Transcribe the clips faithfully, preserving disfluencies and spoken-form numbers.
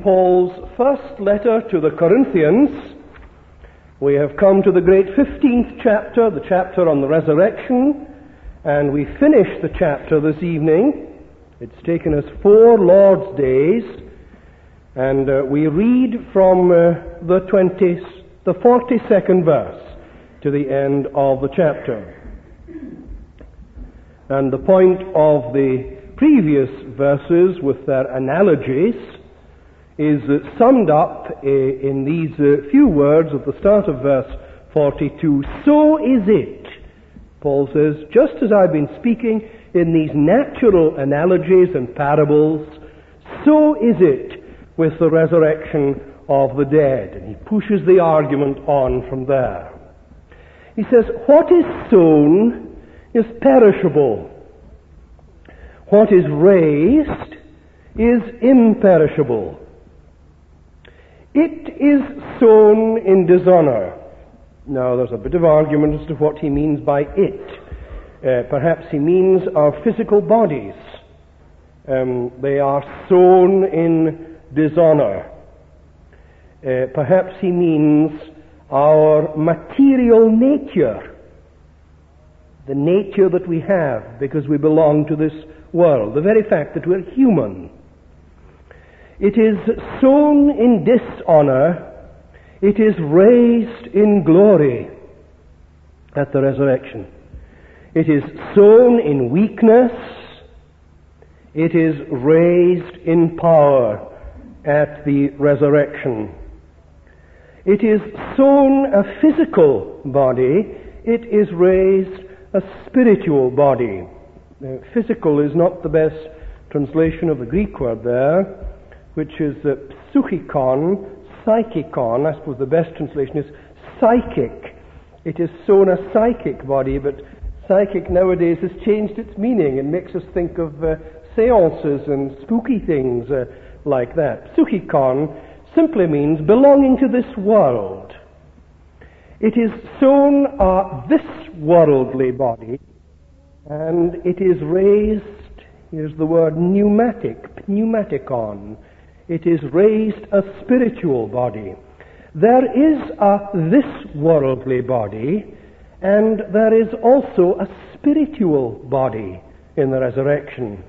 Paul's first letter to the Corinthians. We have come to the great fifteenth chapter, the chapter on the resurrection, and we finish the chapter this evening. It's taken us four Lord's days, and uh, we read from uh, the twentieth, the forty-second verse to the end of the chapter. And the point of the previous verses with their analogies is uh, summed up uh, in these uh, few words at the start of verse forty-two. So is it, Paul says, just as I've been speaking in these natural analogies and parables, so is it with the resurrection of the dead. And he pushes the argument on from there. He says, what is sown is perishable. What is raised is imperishable. It is sown in dishonor. Now, there's a bit of argument as to what he means by it. Uh, perhaps he means our physical bodies. Um, they are sown in dishonor. Uh, perhaps he means our material nature, the nature that we have because we belong to this world, the very fact that we're human. It is sown in dishonor, it is raised in glory at the resurrection. It is sown in weakness, it is raised in power at the resurrection. It is sown a physical body, it is raised a spiritual body. Uh, physical is not the best translation of the Greek word there, which is uh, psychikon, psychikon. I suppose the best translation is psychic. It is sown a psychic body, but psychic nowadays has changed its meaning and makes us think of uh, seances and spooky things uh, like that. Psychikon simply means belonging to this world. It is sown a this worldly body, and it is raised, here's the word pneumatic, pneumatikon. It is raised a spiritual body. There is a this worldly body, and there is also a spiritual body in the resurrection.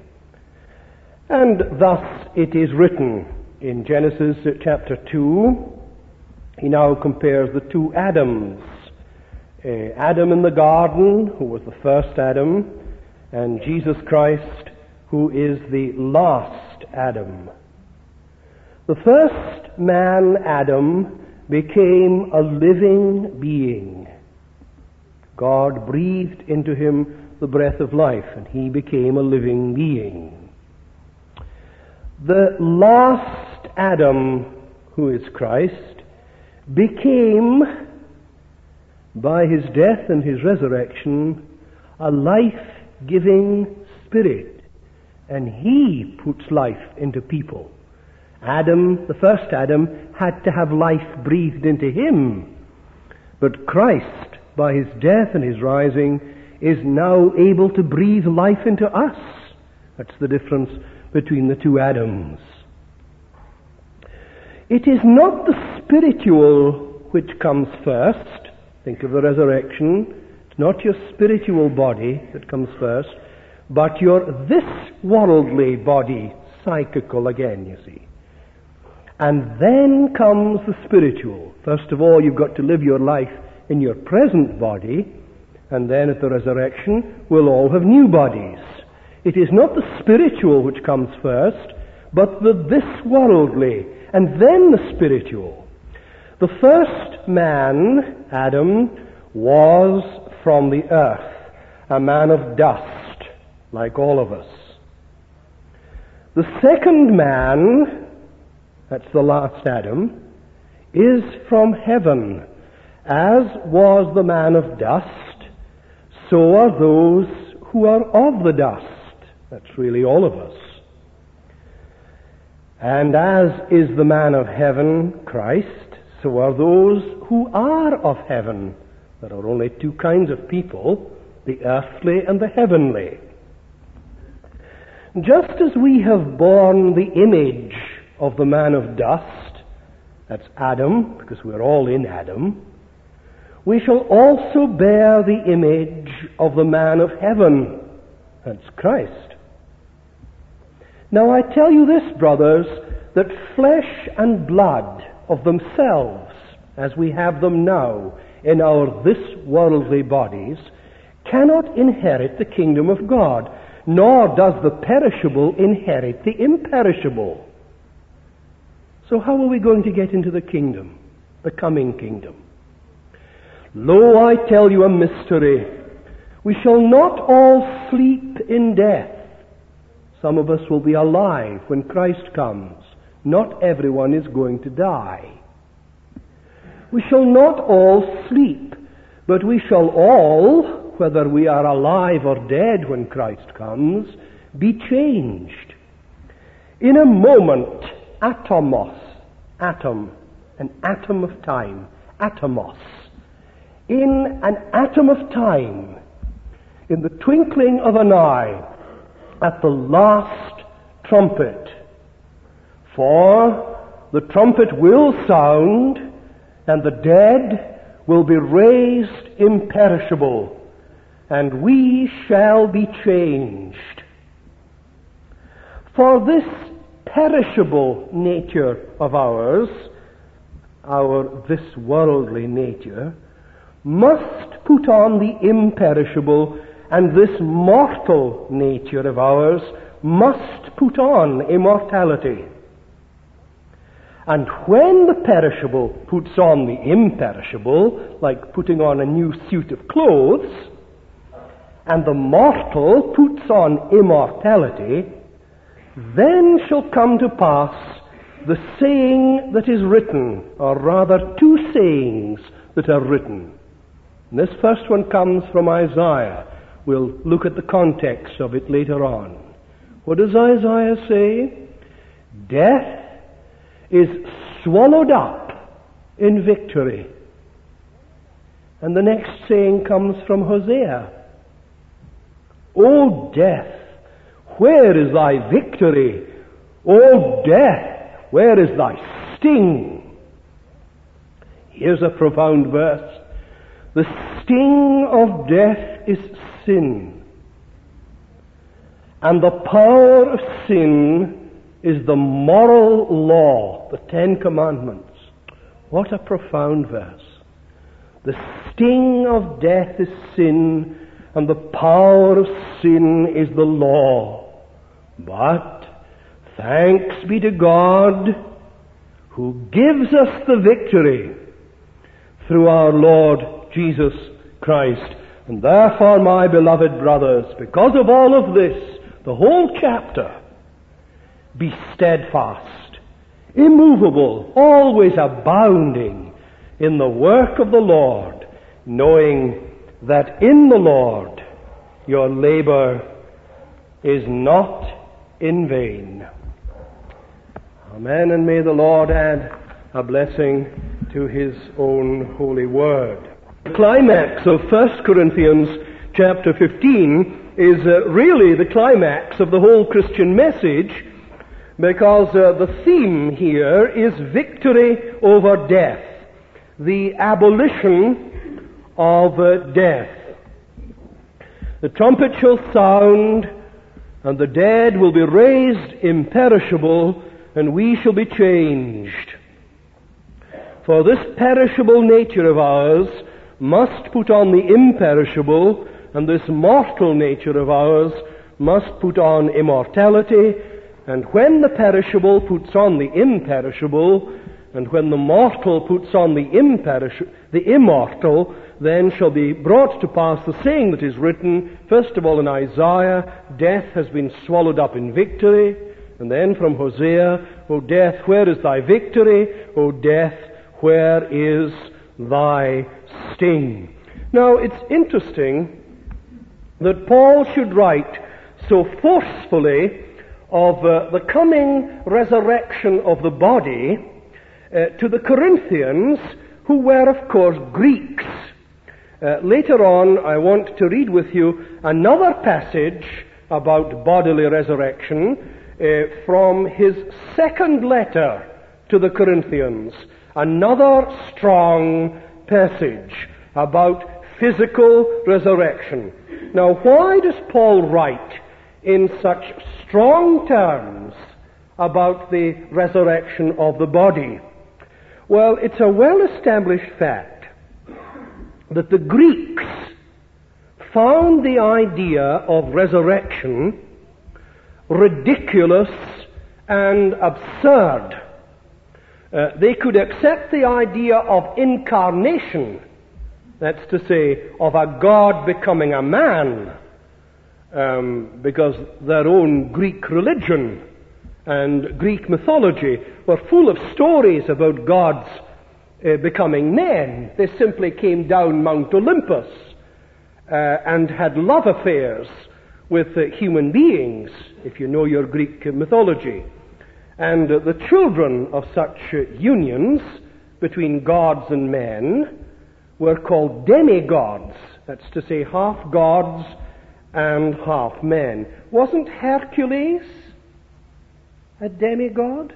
And thus it is written in Genesis chapter two, he now compares the two Adams. Uh, Adam in the garden, who was the first Adam, and Jesus Christ, who is the last Adam. The first man, Adam, became a living being. God breathed into him the breath of life, and he became a living being. The last Adam, who is Christ, became, by his death and his resurrection, a life-giving spirit, and he puts life into people. Adam, the first Adam, had to have life breathed into him, but Christ, by his death and his rising, is now able to breathe life into us. That's the difference between the two Adams. It is not the spiritual which comes first. Think of the resurrection. It's not your spiritual body that comes first, but your this worldly body, psychical again, you see. And then comes the spiritual. First of all, you've got to live your life in your present body, and then at the resurrection, we'll all have new bodies. It is not the spiritual which comes first, but the this worldly, and then the spiritual. The first man, Adam, was from the earth, a man of dust, like all of us. The second man, that's the last Adam, is from heaven. As was the man of dust, so are those who are of the dust. That's really all of us. And as is the man of heaven, Christ, so are those who are of heaven. There are only two kinds of people, the earthly and the heavenly. Just as we have borne the image of the man of dust, that's Adam, because we're all in Adam, we shall also bear the image of the man of heaven, that's Christ. Now I tell you this, brothers, that flesh and blood of themselves, as we have them now in our this worldly bodies, cannot inherit the kingdom of God, nor does the perishable inherit the imperishable. So how are we going to get into the kingdom, the coming kingdom? Lo, I tell you a mystery. We shall not all sleep in death. Some of us will be alive when Christ comes. Not everyone is going to die. We shall not all sleep, but we shall all, whether we are alive or dead when Christ comes, be changed. In a moment, atomos, atom, an atom of time, atomos. In an atom of time, in the twinkling of an eye, at the last trumpet. For the trumpet will sound, and the dead will be raised imperishable, and we shall be changed. For this perishable nature of ours, our this worldly nature, must put on the imperishable, and this mortal nature of ours must put on immortality. And when the perishable puts on the imperishable, like putting on a new suit of clothes, and the mortal puts on immortality, then shall come to pass the saying that is written, or rather two sayings that are written. And this first one comes from Isaiah. We'll look at the context of it later on. What does Isaiah say? Death is swallowed up in victory. And the next saying comes from Hosea. O death, where is thy victory? O death, where is thy sting? Here's a profound verse. The sting of death is sin, and the power of sin is the moral law, the Ten Commandments. What a profound verse. The sting of death is sin, and the power of sin is the law. But thanks be to God who gives us the victory through our Lord Jesus Christ. And therefore, my beloved brothers, because of all of this, the whole chapter, be steadfast, immovable, always abounding in the work of the Lord, knowing that in the Lord your labor is not in vain. Amen, and may the Lord add a blessing to His own holy word. The climax of First Corinthians chapter fifteen is uh, really the climax of the whole Christian message, because uh, the theme here is victory over death, the abolition of uh, death. The trumpet shall sound, and the dead will be raised imperishable, and we shall be changed. For this perishable nature of ours must put on the imperishable, and this mortal nature of ours must put on immortality. And when the perishable puts on the imperishable, and when the mortal puts on the imperish- the immortal, then shall be brought to pass the saying that is written, first of all in Isaiah, death has been swallowed up in victory, and then from Hosea, O death, where is thy victory? O death, where is thy sting? Now, it's interesting that Paul should write so forcefully of uh, the coming resurrection of the body uh, to the Corinthians, who were, of course, Greeks. Uh, later on, I want to read with you another passage about bodily resurrection uh, from his second letter to the Corinthians, another strong passage about physical resurrection. Now, why does Paul write in such strong terms about the resurrection of the body? Well, it's a well-established fact that the Greeks found the idea of resurrection ridiculous and absurd. Uh, they could accept the idea of incarnation, that's to say, of a God becoming a man, um, because their own Greek religion and Greek mythology were full of stories about gods uh, becoming men. They simply came down Mount Olympus uh, and had love affairs with uh, human beings, if you know your Greek mythology. And uh, the children of such uh, unions between gods and men were called demigods, that's to say half gods and half men. Wasn't Hercules a demigod?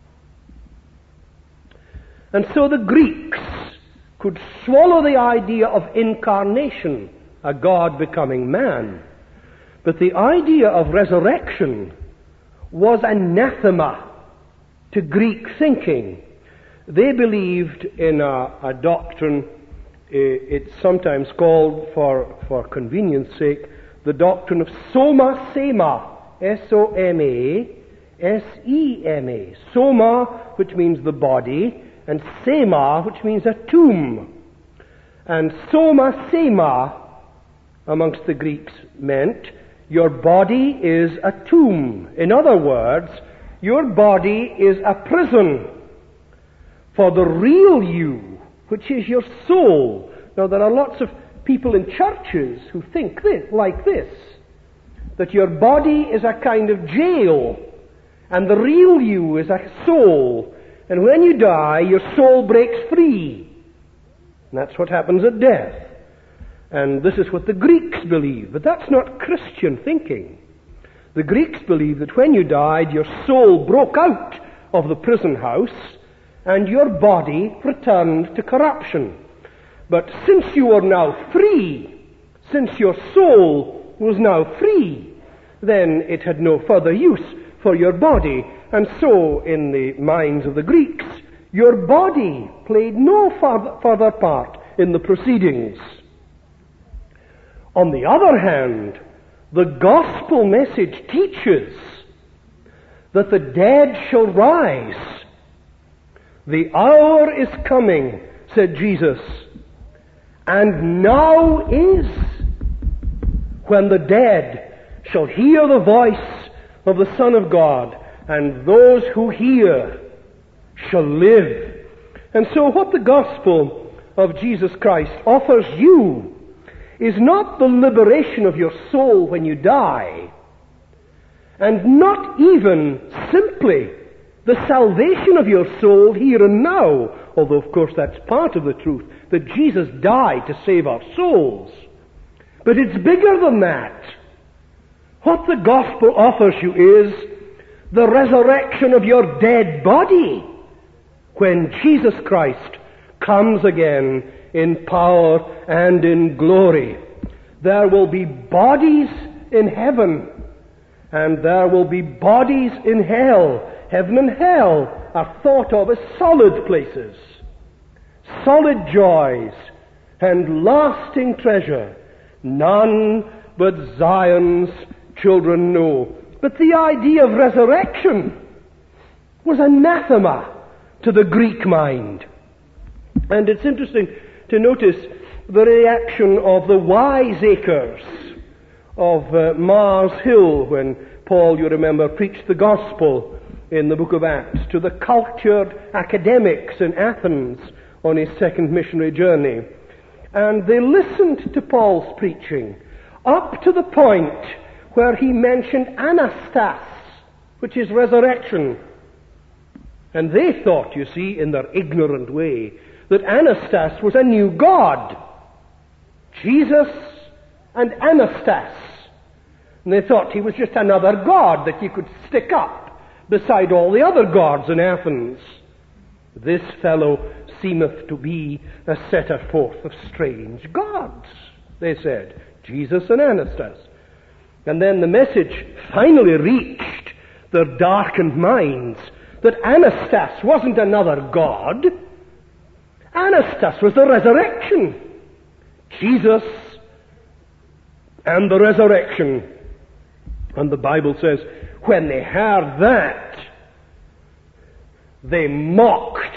And so the Greeks could swallow the idea of incarnation, a God becoming man. But the idea of resurrection was anathema to Greek thinking. They believed in a, a doctrine, uh, it's sometimes called, for, for convenience sake, the doctrine of soma sema, S O M A, S E M A. Soma, which means the body, and sema, which means a tomb. And soma sema, amongst the Greeks, meant your body is a tomb. In other words, your body is a prison for the real you, which is your soul. Now, there are lots of people in churches who think this, like this, that your body is a kind of jail, and the real you is a soul. And when you die, your soul breaks free. And that's what happens at death. And this is what the Greeks believe. But that's not Christian thinking. The Greeks believe that when you died, your soul broke out of the prison house and your body returned to corruption. But since you are now free, since your soul was now free, then it had no further use for your body. And so, in the minds of the Greeks, your body played no further, further part in the proceedings. On the other hand, the gospel message teaches that the dead shall rise. The hour is coming, said Jesus, and now is, when the dead shall hear the voice of the Son of God, and those who hear shall live. And so what the gospel of Jesus Christ offers you is not the liberation of your soul when you die, and not even simply the salvation of your soul here and now, although of course that's part of the truth, that Jesus died to save our souls. But it's bigger than that. What the gospel offers you is the resurrection of your dead body when Jesus Christ comes again in power and in glory. There will be bodies in heaven, and there will be bodies in hell. Heaven and hell are thought of as solid places, solid joys, and lasting treasure. None but Zion's children know. But the idea of resurrection was anathema to the Greek mind. And it's interesting to notice the reaction of the wiseacres of uh, Mars Hill when Paul, you remember, preached the gospel in the book of Acts to the cultured academics in Athens on his second missionary journey. And they listened to Paul's preaching up to the point where he mentioned Anastas, which is resurrection. And they thought, you see, in their ignorant way, that Anastas was a new god. Jesus and Anastas. And they thought he was just another god that you could stick up beside all the other gods in Athens. This fellow seemeth to be a setter forth of strange gods, they said, Jesus and Anastas. And then the message finally reached their darkened minds that Anastas wasn't another god. Anastas was the resurrection. Jesus and the resurrection. And the Bible says, when they heard that, they mocked.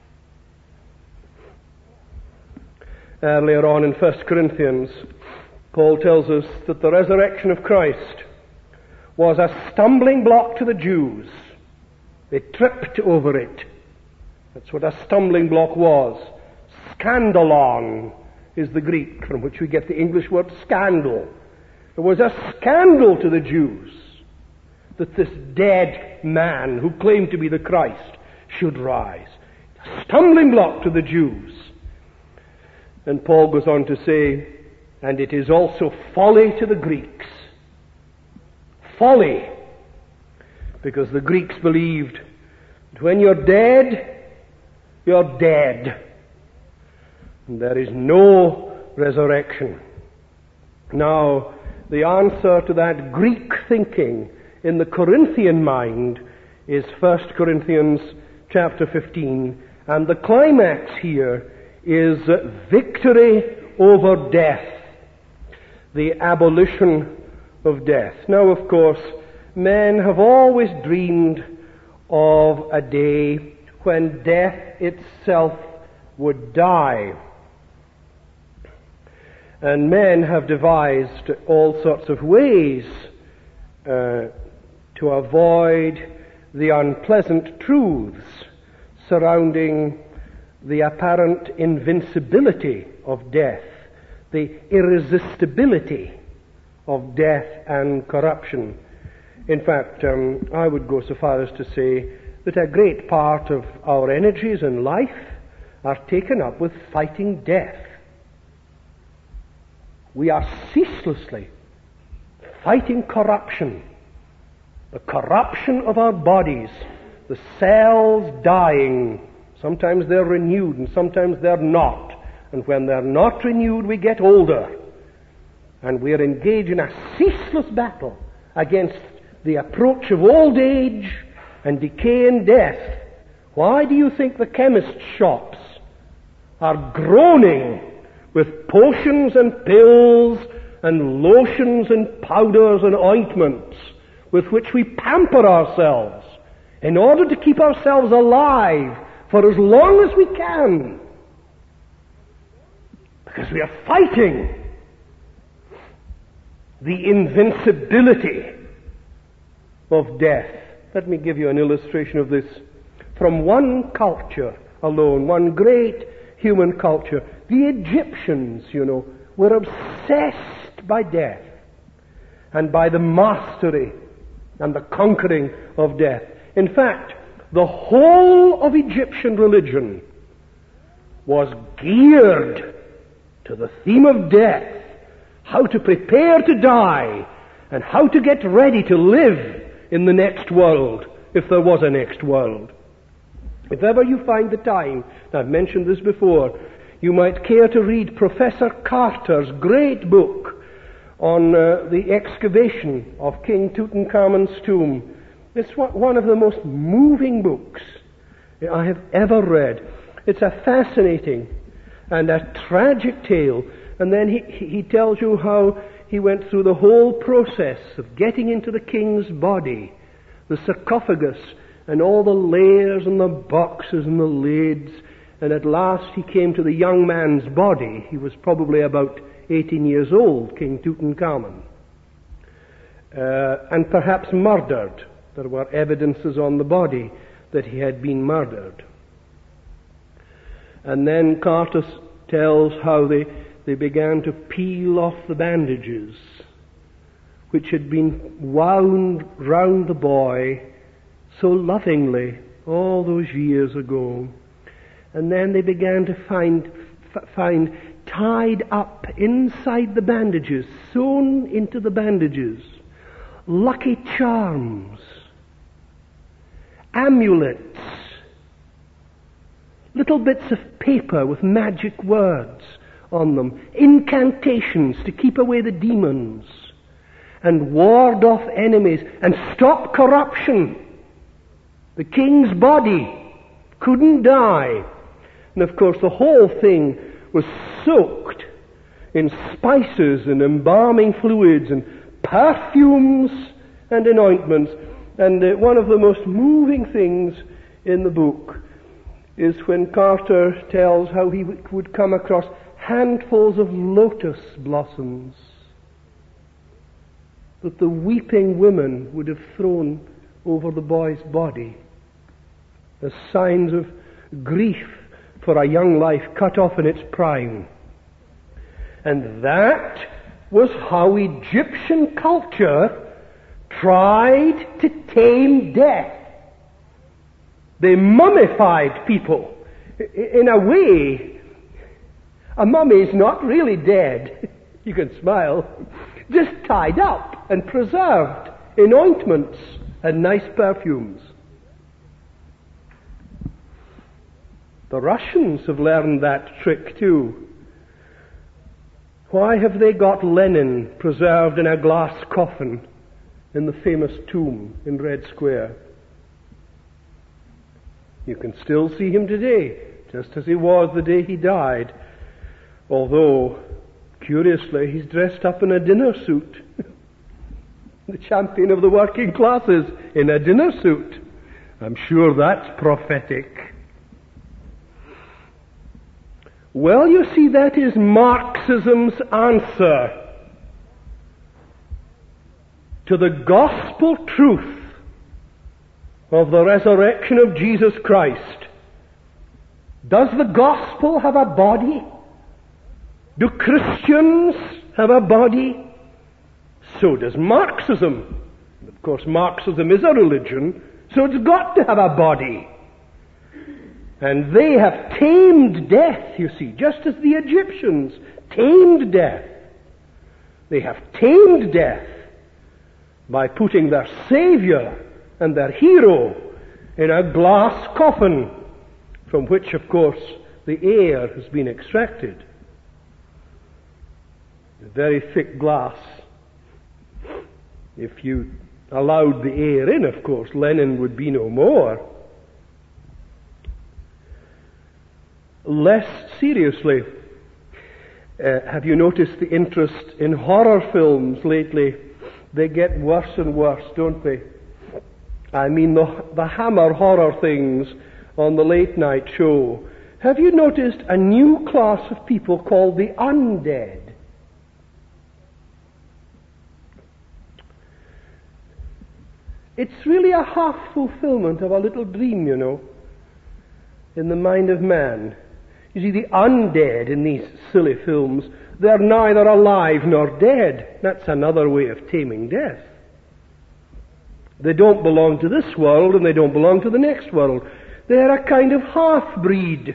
Earlier on in First Corinthians, Paul tells us that the resurrection of Christ was a stumbling block to the Jews. They tripped over it. That's what a stumbling block was. Scandalon is the Greek from which we get the English word scandal. It was a scandal to the Jews that this dead man who claimed to be the Christ should rise. A stumbling block to the Jews. And Paul goes on to say, and it is also folly to the Greeks. Folly. Because the Greeks believed that when you're dead, you're dead. And there is no resurrection. Now, the answer to that Greek thinking in the Corinthian mind is First Corinthians chapter fifteen. And the climax here is victory over death. The abolition of death. Now, of course, men have always dreamed of a day when death itself would die. And men have devised all sorts of ways uh, to avoid the unpleasant truths surrounding the apparent invincibility of death, the irresistibility of death and corruption. In fact, um, I would go so far as to say that a great part of our energies in life are taken up with fighting death. We are ceaselessly fighting corruption, the corruption of our bodies, the cells dying. Sometimes they're renewed and sometimes they're not. And when they're not renewed, we get older. And we're engaged in a ceaseless battle against the approach of old age and decay and death. Why do you think the chemist shops are groaning with potions and pills and lotions and powders and ointments with which we pamper ourselves in order to keep ourselves alive for as long as we can? Because we are fighting the invincibility of death. Let me give you an illustration of this from one culture alone, one great human culture. The Egyptians, you know, were obsessed by death and by the mastery and the conquering of death. In fact, the whole of Egyptian religion was geared to the theme of death, how to prepare to die and how to get ready to live in the next world, if there was a next world. If ever you find the time, I've mentioned this before, you might care to read Professor Carter's great book on uh, the excavation of King Tutankhamun's tomb. It's one of the most moving books I have ever read. It's a fascinating and a tragic tale. And then he, he tells you how he went through the whole process of getting into the king's body, the sarcophagus, and all the layers and the boxes and the lids. And at last he came to the young man's body. He was probably about eighteen years old, King Tutankhamun. Uh, and perhaps murdered. There were evidences on the body that he had been murdered. And then Carter tells how they, they began to peel off the bandages which had been wound round the boy so lovingly all those years ago. And then they began to find, f- find tied up inside the bandages, sewn into the bandages, lucky charms, amulets, little bits of paper with magic words on them, incantations to keep away the demons and ward off enemies and stop corruption. The king's body couldn't die. And of course the whole thing was soaked in spices and embalming fluids and perfumes and in ointments. And uh, one of the most moving things in the book is when Carter tells how he w- would come across handfuls of lotus blossoms that the weeping women would have thrown over the boy's body as signs of grief for a young life cut off in its prime. And that was how Egyptian culture tried to tame death. They mummified people. In a way, a mummy is not really dead. You can smile. Just tied up and preserved in ointments and nice perfumes. The Russians have learned that trick too. Why have they got Lenin preserved in a glass coffin in the famous tomb in Red Square? You can still see him today, just as he was the day he died. Although, curiously, he's dressed up in a dinner suit. The champion of the working classes in a dinner suit. I'm sure that's prophetic. Well, you see, that is Marxism's answer to the gospel truth of the resurrection of Jesus Christ. Does the gospel have a body? Do Christians have a body? So does Marxism. Of course, Marxism is a religion, so it's got to have a body. And they have tamed death, you see, just as the Egyptians tamed death. They have tamed death by putting their Savior and their hero in a glass coffin, from which, of course, the air has been extracted. Very thick glass. If you allowed the air in, of course, Lenin would be no more. Less seriously, uh, have you noticed the interest in horror films lately? They get worse and worse, don't they? I mean the, the Hammer horror things on the late night show. Have you noticed a new class of people called the undead? It's really a half-fulfillment of a little dream, you know, in the mind of man. You see, the undead in these silly films, they're neither alive nor dead. That's another way of taming death. They don't belong to this world and they don't belong to the next world. They're a kind of half-breed.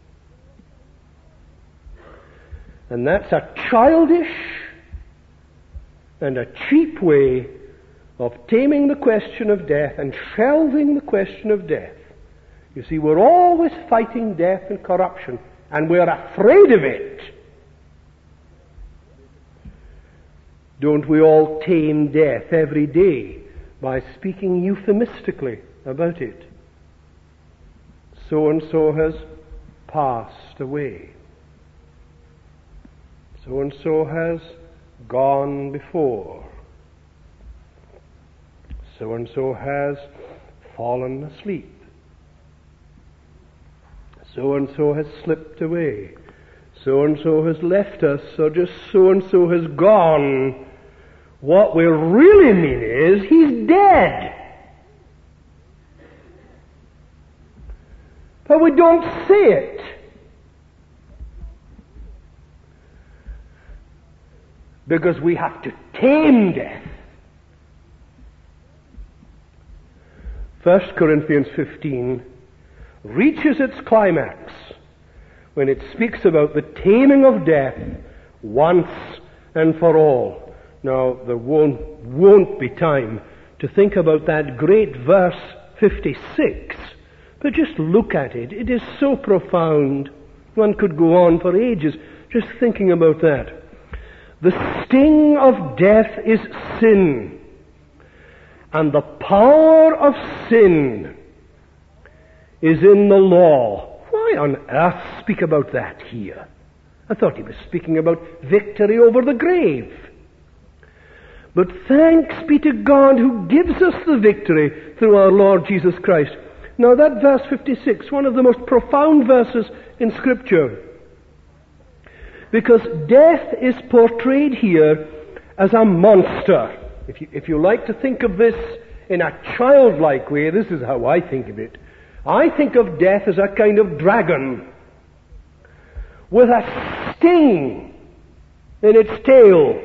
And that's a childish and a cheap way of taming the question of death and shelving the question of death. You see, we're always fighting death and corruption, and we're afraid of it. Don't we all tame death every day by speaking euphemistically about it? So-and-so has passed away. So-and-so has gone before. So-and-so has fallen asleep. So-and-so has slipped away. So-and-so has left us, or just so-and-so has gone. What we really mean is, he's dead. But we don't say it. Because we have to tame death. First Corinthians fifteen reaches its climax when it speaks about the taming of death once and for all. Now, there won't, won't be time to think about that great verse fifty-six, but just look at it. It is so profound. One could go on for ages just thinking about that. The sting of death is sin, and the power of sin is in the law. Why on earth speak about that here? I thought he was speaking about victory over the grave. But thanks be to God who gives us the victory through our Lord Jesus Christ. Now that verse fifty-six, one of the most profound verses in Scripture, because death is portrayed here as a monster. If you, if you like to think of this in a childlike way, this is how I think of it. I think of death as a kind of dragon with a sting in its tail.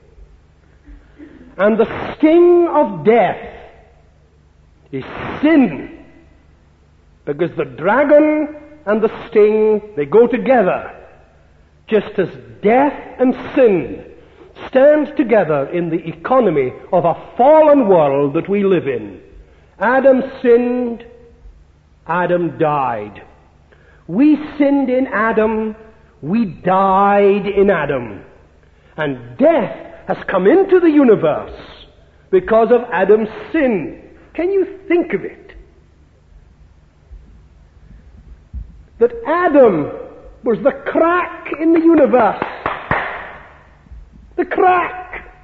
And the sting of death is sin. Because the dragon and the sting, they go together. Just as death and sin stand together in the economy of a fallen world that we live in. Adam sinned, Adam died. We sinned in Adam, we died in Adam. And death has come into the universe because of Adam's sin. Can you think of it? That Adam was the crack in the universe. The crack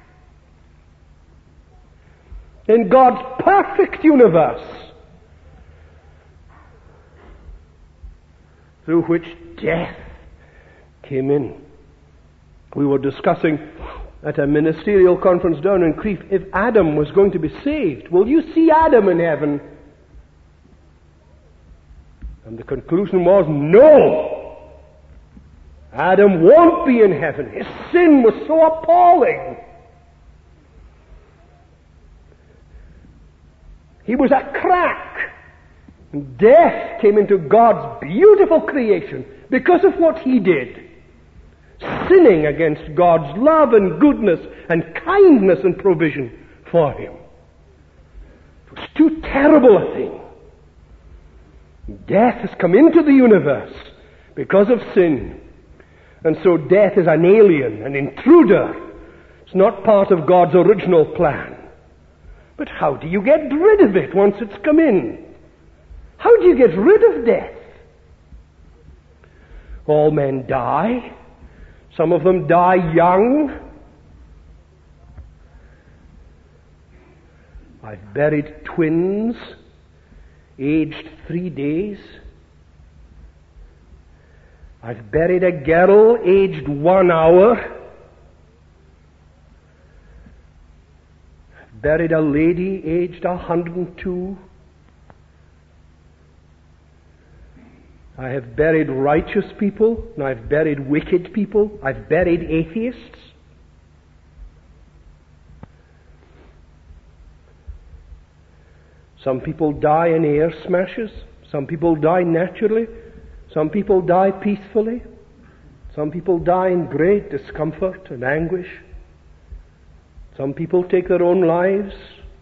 in God's perfect universe, through which death came in. We were discussing at a ministerial conference down in Crieff, if Adam was going to be saved, will you see Adam in heaven? And the conclusion was, no! Adam won't be in heaven. His sin was so appalling. He was a crack. And death came into God's beautiful creation because of what he did. Sinning against God's love and goodness and kindness and provision for him. It was too terrible a thing. Death has come into the universe because of sin. And so death is an alien, an intruder. It's not part of God's original plan. But how do you get rid of it once it's come in? How do you get rid of death? All men die. Some of them die young. I've buried twins, aged three days. I've buried a girl, aged one hour. I've buried a lady, aged a hundred and two. I have buried righteous people, and I've buried wicked people. I've buried atheists. Some people die in air smashes. Some people die naturally. Some people die peacefully. Some people die in great discomfort and anguish. Some people take their own lives.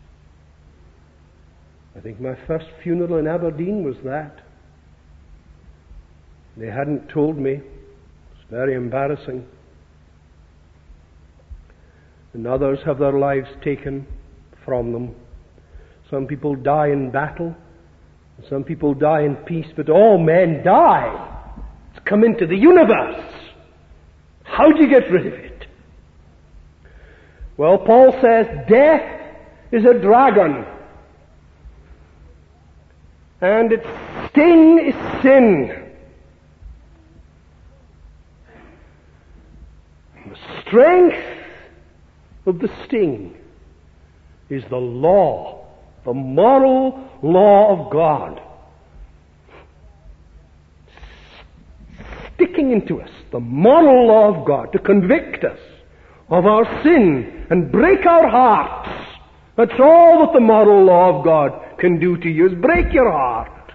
I think my first funeral in Aberdeen was that. They hadn't told me. It's very embarrassing. And others have their lives taken from them. Some people die in battle. Some people die in peace. But all men die. It's come into the universe. How do you get rid of it? Well, Paul says death is a dragon. And its sting is sin. The strength of the sting is the law, the moral law of God, sticking into us, the moral law of God, to convict us of our sin and break our hearts. That's all that the moral law of God can do to you, is break your heart.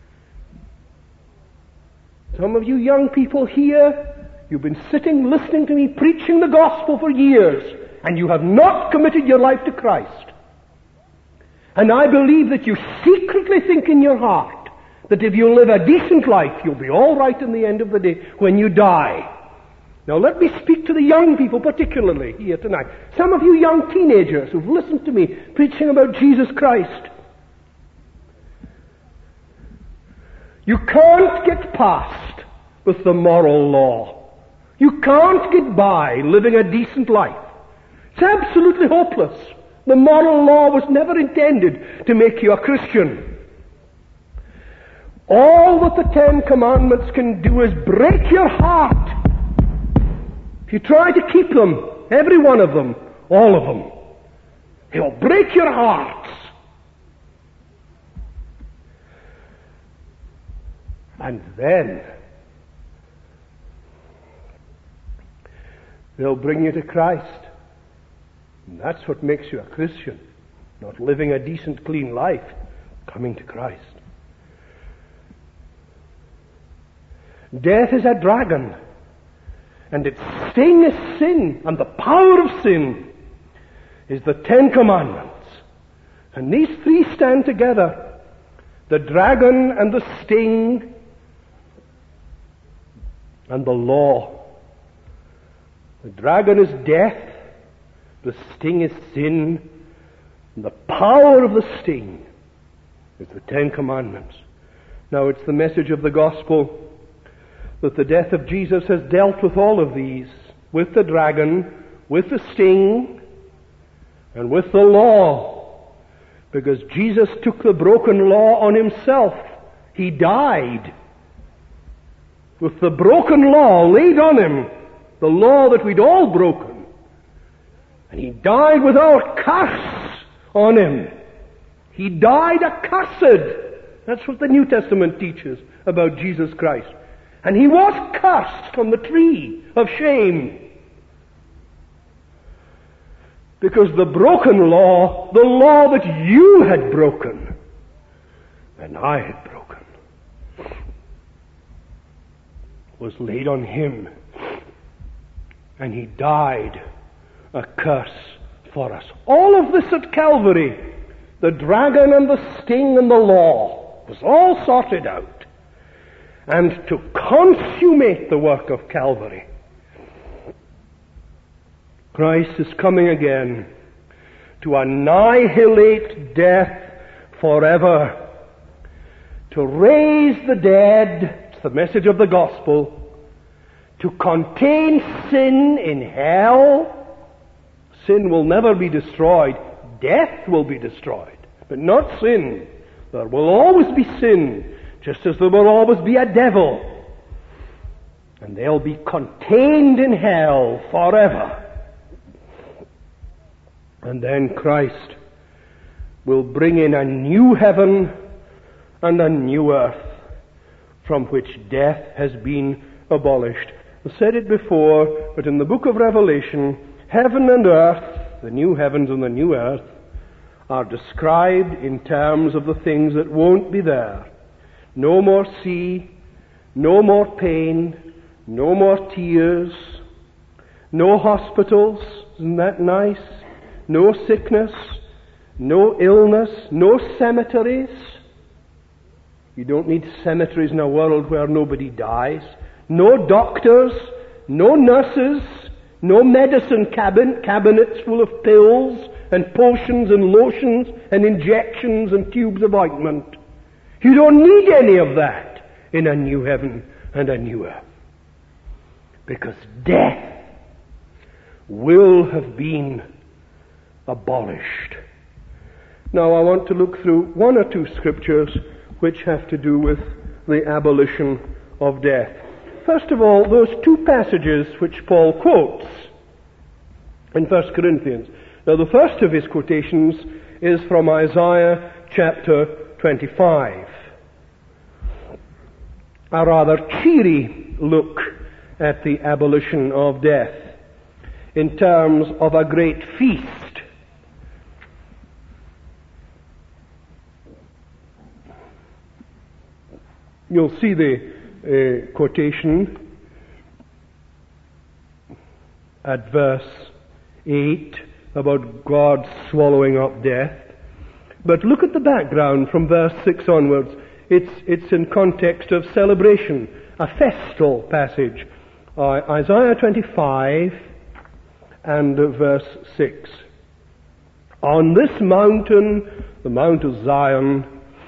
Some of you young people here, you've been sitting listening to me preaching the gospel for years, and you have not committed your life to Christ, and I believe that you secretly think in your heart that if you live a decent life, you'll be all right in the end of the day when you die. Now let me speak to the young people particularly here tonight. Some of you young teenagers who've listened to me preaching about Jesus Christ. You can't get past with the moral law. You can't get by living a decent life. It's absolutely hopeless. The moral law was never intended to make you a Christian. All that the Ten Commandments can do is break your heart. If you try to keep them, every one of them, all of them, it'll break your hearts. And then they'll bring you to Christ. And that's what makes you a Christian. Not living a decent, clean life, coming to Christ. Death is a dragon, and its sting is sin, and the power of sin is the Ten Commandments. And these three stand together. The dragon and the sting and the law. The dragon is death, the sting is sin, and the power of the sting is the Ten Commandments. Now it's the message of the gospel that the death of Jesus has dealt with all of these, with the dragon, with the sting, and with the law, because Jesus took the broken law on himself. He died with the broken law laid on him, the law that we'd all broken. And he died with our curse on him. He died accursed. That's what the New Testament teaches about Jesus Christ. And he was cursed from the tree of shame. Because the broken law, the law that you had broken, and I had broken, was laid on him. And he died a curse for us. All of this at Calvary, the dragon and the sting and the law, was all sorted out. And to consummate the work of Calvary, Christ is coming again to annihilate death forever, to raise the dead. It's the message of the gospel. To contain sin in hell. Sin will never be destroyed. Death will be destroyed, but not sin. There will always be sin, just as there will always be a devil. And they'll be contained in hell forever. And then Christ will bring in a new heaven and a new earth from which death has been abolished. I said it before, but in the book of Revelation, heaven and earth, the new heavens and the new earth, are described in terms of the things that won't be there. No more sea, no more pain, no more tears, no hospitals, isn't that nice? No sickness, no illness, no cemeteries. You don't need cemeteries in a world where nobody dies. No doctors, no nurses, no medicine cabin, cabinets full of pills and potions and lotions and injections and tubes of ointment. You don't need any of that in a new heaven and a new earth. Because death will have been abolished. Now I want to look through one or two scriptures which have to do with the abolition of death. First of all, those two passages which Paul quotes in First Corinthians. Now the first of his quotations is from Isaiah chapter twenty-five. A rather cheery look at the abolition of death in terms of a great feast. You'll see the uh, quotation at verse eight, about God swallowing up death. But look at the background from verse six onwards. It's, it's in context of celebration, a festal passage. Uh, Isaiah twenty-five and uh, verse six. On this mountain, the Mount of Zion,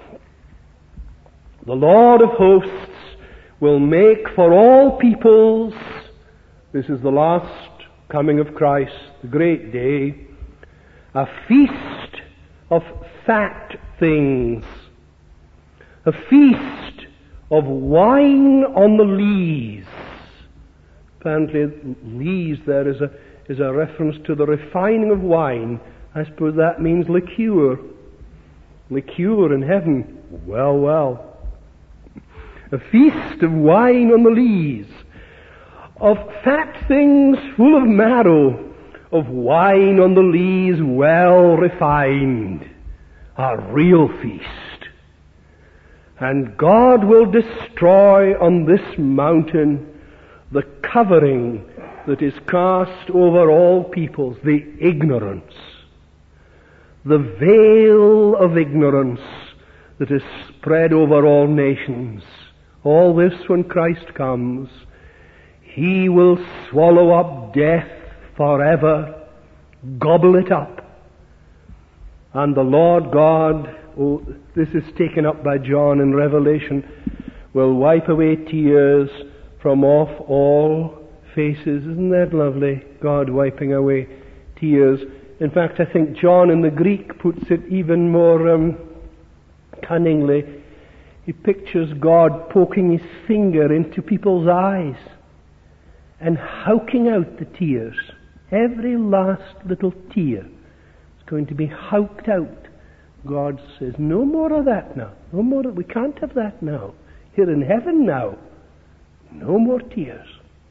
the Lord of hosts will make for all peoples, this is the last coming of Christ, the great day, a feast of fat things, a feast of wine on the lees. Apparently, lees there is a, is a reference to the refining of wine. I suppose that means liqueur. Liqueur in heaven. Well, well. A feast of wine on the lees, of fat things full of marrow, of wine on the lees well refined. A real feast. And God will destroy on this mountain the covering that is cast over all peoples, the ignorance, the veil of ignorance that is spread over all nations. All this when Christ comes. He will swallow up death forever, gobble it up. And the Lord God, oh, this is taken up by John in Revelation, will wipe away tears from off all faces. Isn't that lovely? God wiping away tears. In fact, I think John in the Greek puts it even more um, cunningly. He pictures God poking his finger into people's eyes and howking out the tears. Every last little tear is going to be howked out. God says, no more of that now. No more. We can't have that now. Here in heaven now, no more tears.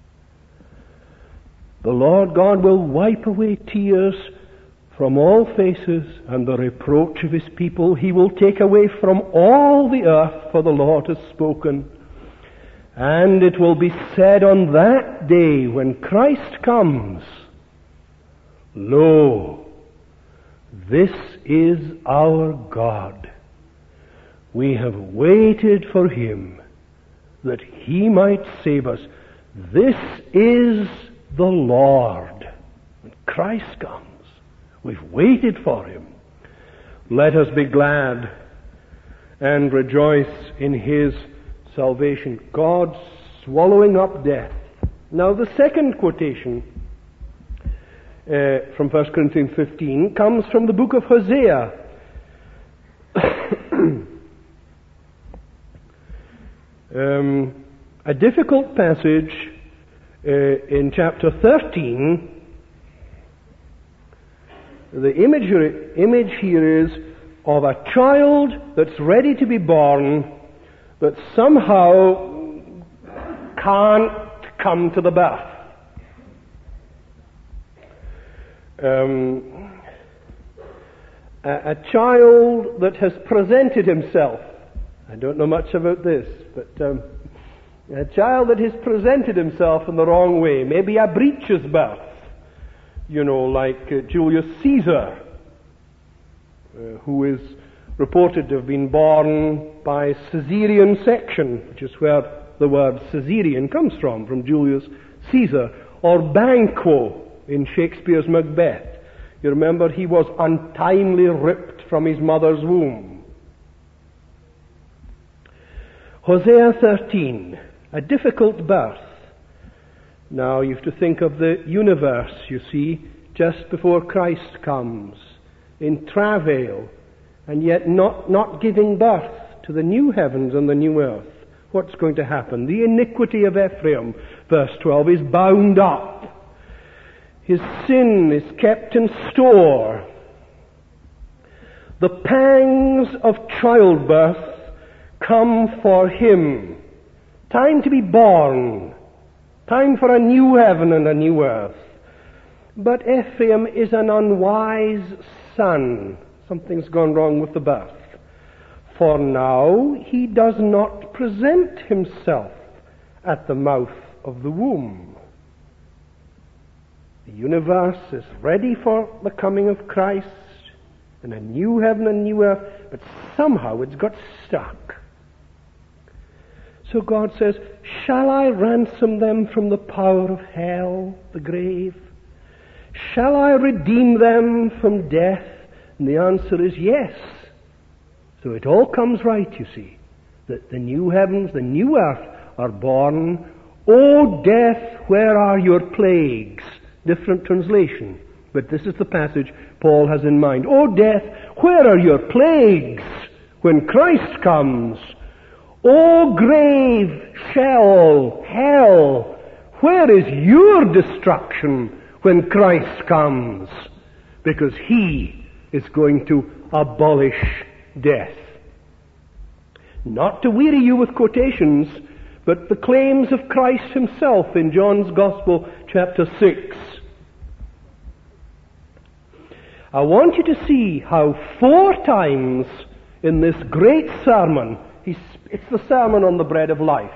The Lord God will wipe away tears from all faces, and the reproach of his people he will take away from all the earth, for the Lord has spoken. And it will be said on that day when Christ comes, lo, this is our God. We have waited for him that he might save us. This is the Lord. When Christ comes, we've waited for him. Let us be glad and rejoice in his salvation. God swallowing up death. Now the second quotation uh, from First Corinthians fifteen comes from the book of Hosea. um, a difficult passage uh, in chapter thirteen. The imagery, image here is of a child that's ready to be born, but somehow can't come to the birth. Um, a, a child that has presented himself. I don't know much about this, but um, a child that has presented himself in the wrong way. Maybe a breeches birth. You know, like uh, Julius Caesar, uh, who is reported to have been born by Caesarean section, which is where the word Caesarean comes from, from Julius Caesar, or Banquo in Shakespeare's Macbeth. You remember he was untimely ripped from his mother's womb. Hosea thirteen, a difficult birth. Now you have to think of the universe, you see, just before Christ comes, in travail, and yet not, not giving birth to the new heavens and the new earth. What's going to happen? The iniquity of Ephraim, verse twelve, is bound up. His sin is kept in store. The pangs of childbirth come for him. Time to be born. Time for a new heaven and a new earth. But Ephraim is an unwise son. Something's gone wrong with the birth. For now he does not present himself at the mouth of the womb. The universe is ready for the coming of Christ and a new heaven and new earth, but somehow it's got stuck. So God says, shall I ransom them from the power of hell, the grave? Shall I redeem them from death? And the answer is yes. So it all comes right, you see, that the new heavens, the new earth are born. O death, where are your plagues? Different translation, but this is the passage Paul has in mind. O death, where are your plagues when Christ comes? O grave, Sheol, hell, where is your destruction when Christ comes? Because he is going to abolish death. Not to weary you with quotations, but the claims of Christ himself in John's Gospel, chapter six. I want you to see how four times in this great sermon, he's, it's the sermon on the bread of life,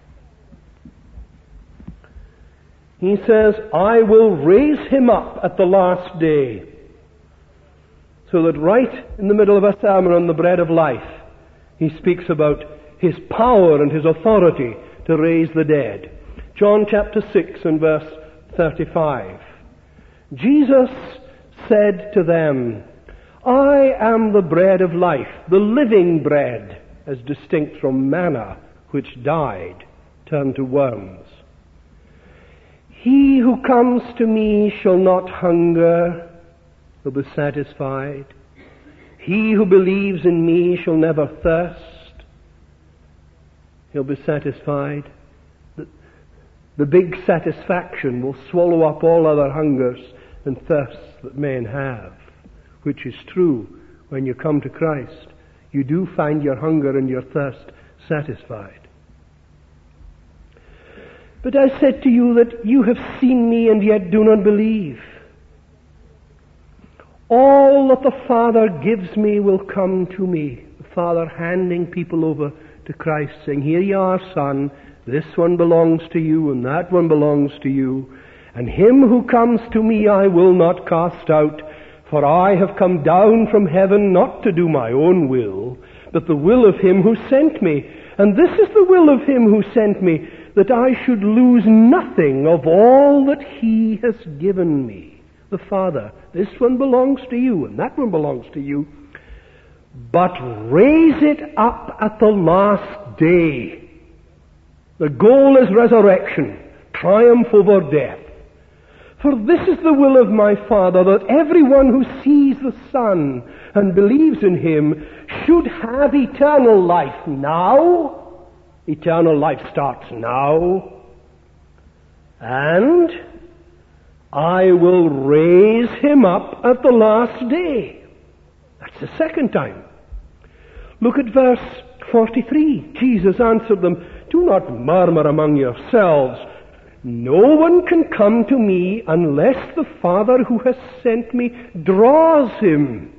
he says, I will raise him up at the last day. So that right in the middle of a sermon on the bread of life, he speaks about his power and his authority to raise the dead. John chapter six and verse thirty-five. Jesus said to them, I am the bread of life, the living bread, as distinct from manna, which died, turned to worms. He who comes to me shall not hunger, will be satisfied. He who believes in me shall never thirst. He'll be satisfied. The, the big satisfaction will swallow up all other hungers and thirsts that men have, which is true when you come to Christ. You do find your hunger and your thirst satisfied. But I said to you that you have seen me and yet do not believe. All that the Father gives me will come to me. The Father handing people over to Christ, saying, here you are, son, this one belongs to you and that one belongs to you. And him who comes to me I will not cast out, for I have come down from heaven not to do my own will, but the will of him who sent me. And this is the will of him who sent me, that I should lose nothing of all that he has given me. The Father, this one belongs to you and that one belongs to you, but raise it up at the last day. The goal is resurrection, triumph over death. For this is the will of my Father, that everyone who sees the Son and believes in him should have eternal life now. Eternal life starts now. And I will raise him up at the last day. That's the second time. Look at verse forty-three. Jesus answered them, do not murmur among yourselves. No one can come to me unless the Father who has sent me draws him.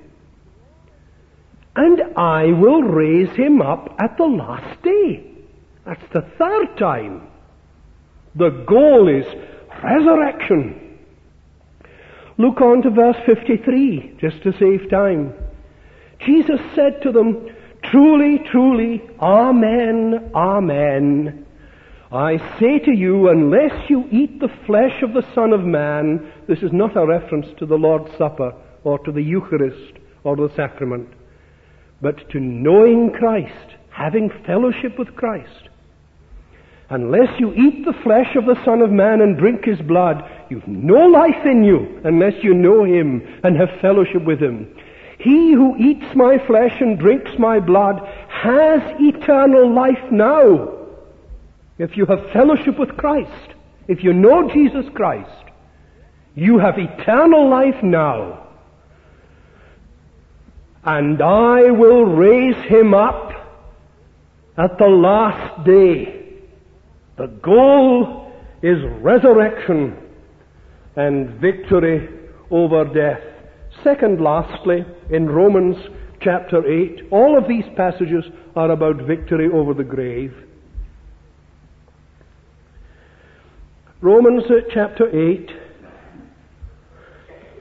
And I will raise him up at the last day. That's the third time. The goal is resurrection. Look on to verse fifty-three, just to save time. Jesus said to them, truly, truly, amen, amen. I say to you, unless you eat the flesh of the Son of Man, this is not a reference to the Lord's Supper or to the Eucharist or the sacrament, but to knowing Christ, having fellowship with Christ. Unless you eat the flesh of the Son of Man and drink his blood, you've no life in you unless you know him and have fellowship with him. He who eats my flesh and drinks my blood has eternal life now. If you have fellowship with Christ, if you know Jesus Christ, you have eternal life now. And I will raise him up at the last day. The goal is resurrection and victory over death. Second, lastly, in Romans chapter eight, all of these passages are about victory over the grave. Romans chapter eight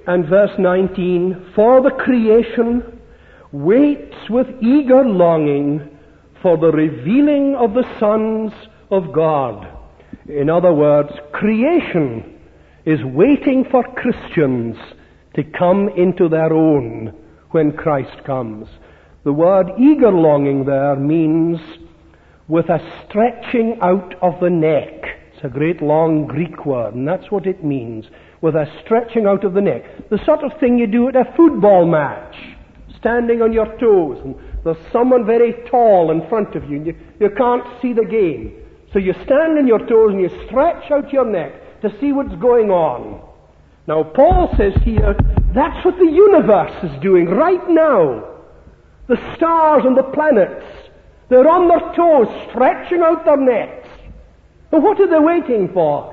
and verse nineteen, for the creation waits with eager longing for the revealing of the sons of God. In other words, creation is waiting for Christians to come into their own when Christ comes. The word eager longing there means with a stretching out of the neck. It's a great long Greek word, and that's what it means, with a stretching out of the neck. The sort of thing you do at a football match, standing on your toes, and there's someone very tall in front of you, and you, you can't see the game. So you stand on your toes and you stretch out your neck to see what's going on. Now Paul says here, that's what the universe is doing right now. The stars and the planets, they're on their toes, stretching out their necks. And what are they waiting for?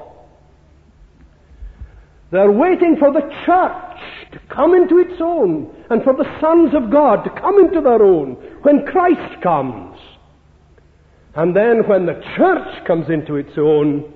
They're waiting for the church to come into its own, and for the sons of God to come into their own when Christ comes. And then when the church comes into its own,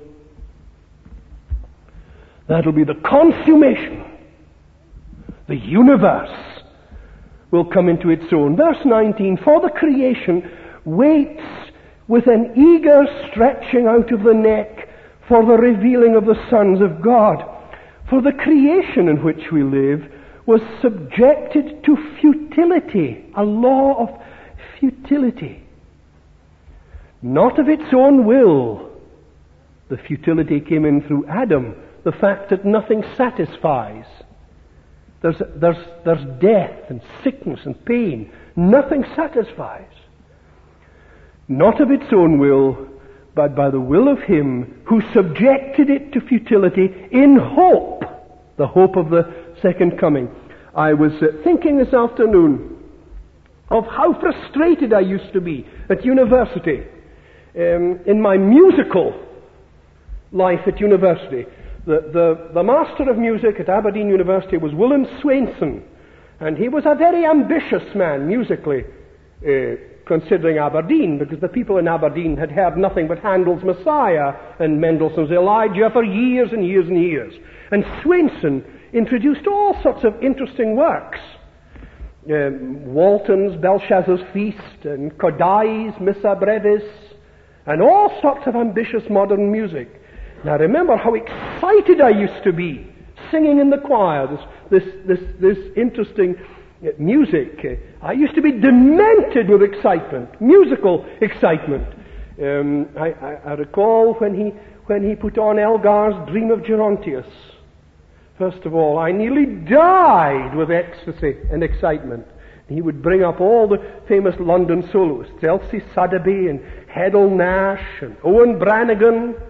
that'll be the consummation. The universe will come into its own. Verse nineteen, for the creation waits with an eager stretching out of the neck for the revealing of the sons of God. For the creation in which we live was subjected to futility, a law of futility. Not of its own will. The futility came in through Adam, the fact that nothing satisfies. There's, there's, there's death and sickness and pain. Nothing satisfies. Not of its own will, but by the will of Him who subjected it to futility in hope, the hope of the second coming. I was uh, thinking this afternoon of how frustrated I used to be at university, um, in my musical life at university. The, the, the master of music at Aberdeen University was Willem Swainson, and he was a very ambitious man musically, uh, considering Aberdeen, because the people in Aberdeen had heard nothing but Handel's Messiah and Mendelssohn's Elijah for years and years and years. And Swainson introduced all sorts of interesting works. Um, Walton's Belshazzar's Feast, and Kodai's Missa Brevis, and all sorts of ambitious modern music. Now remember how excited I used to be singing in the choir, this, this, this, this interesting music. I used to be demented with excitement, musical excitement. Um, I, I, I recall when he, when he put on Elgar's Dream of Gerontius. First of all, I nearly died with ecstasy and excitement. He would bring up all the famous London soloists, Elsie Sotheby and Heddle Nash and Owen Brannigan